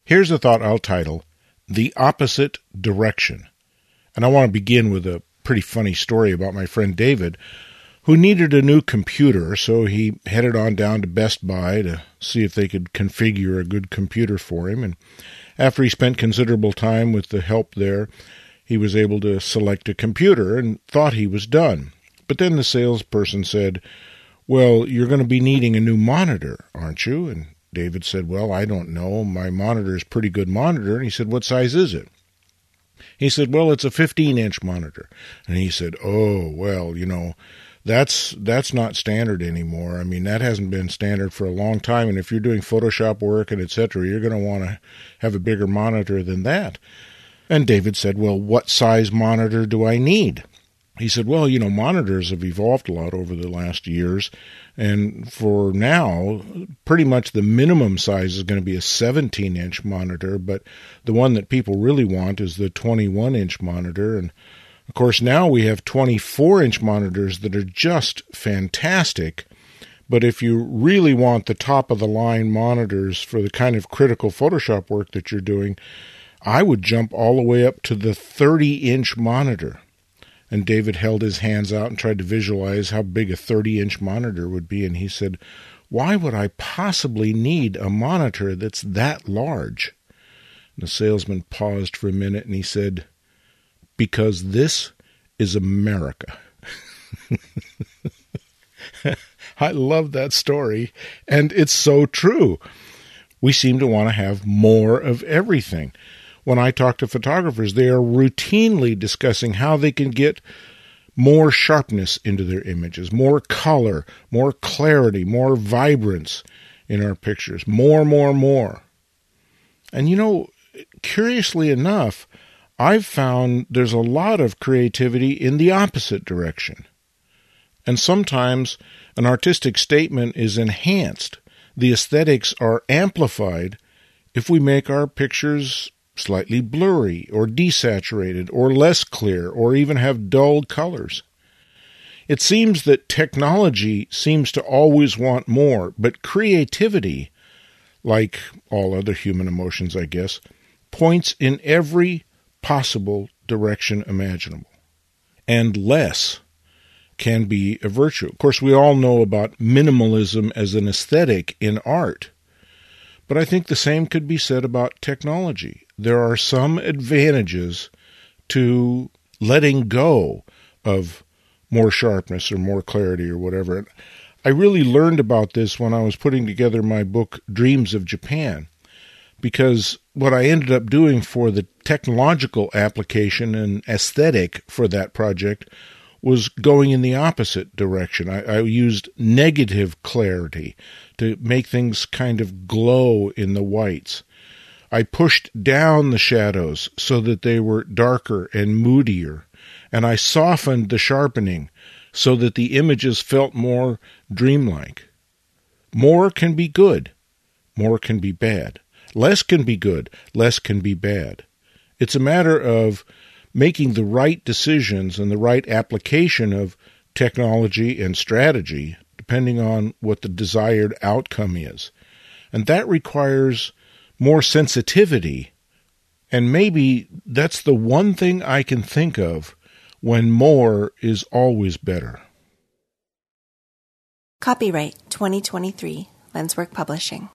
Here's a thought I'll title, The Opposite Direction. And I want to begin with a pretty funny story about my friend David, who needed a new computer, so he headed on down to Best Buy to see if they could configure a good computer for him. And after he spent considerable time with the help there, he was able to select a computer and thought he was done. But then the salesperson said, "Well, you're going to be needing a new monitor, aren't you?" And David said, "Well, I don't know. My monitor is a pretty good monitor." And he said, "What size is it?" He said, "Well, it's a 15-inch monitor." And he said, "Oh, well, that's not standard anymore. I mean, that hasn't been standard for a long time. And if you're doing Photoshop work and etc., you're going to want to have a bigger monitor than that." And David said, "Well, what size monitor do I need?" He said, "Well, monitors have evolved a lot over the last years. And for now, pretty much the minimum size is going to be a 17-inch monitor. But the one that people really want is the 21-inch monitor. And of course, now we have 24-inch monitors that are just fantastic. But if you really want the top-of-the-line monitors for the kind of critical Photoshop work that you're doing, I would jump all the way up to the 30-inch monitor." And David held his hands out and tried to visualize how big a 30-inch monitor would be. And he said, "Why would I possibly need a monitor that's that large?" And the salesman paused for a minute and he said, "Because this is America." I love that story, and it's so true. We seem to want to have more of everything. When I talk to photographers, they are routinely discussing how they can get more sharpness into their images, more color, more clarity, more vibrance in our pictures, more. And curiously enough, I've found there's a lot of creativity in the opposite direction. And sometimes an artistic statement is enhanced. The aesthetics are amplified if we make our pictures slightly blurry or desaturated or less clear or even have dull colors. It seems that technology seems to always want more, but creativity, like all other human emotions, I guess, points in every possible direction imaginable. And less can be a virtue. Of course, we all know about minimalism as an aesthetic in art, but I think the same could be said about technology. There are some advantages to letting go of more sharpness or more clarity or whatever. And I really learned about this when I was putting together my book, Dreams of Japan, because what I ended up doing for the technological application and aesthetic for that project was going in the opposite direction. I used negative clarity to make things kind of glow in the whites. I pushed down the shadows so that they were darker and moodier, and I softened the sharpening so that the images felt more dreamlike. More can be good. More can be bad. Less can be good. Less can be bad. It's a matter of making the right decisions and the right application of technology and strategy, depending on what the desired outcome is. And that requires more sensitivity, and maybe that's the one thing I can think of when more is always better. Copyright 2023, Lenswork Publishing.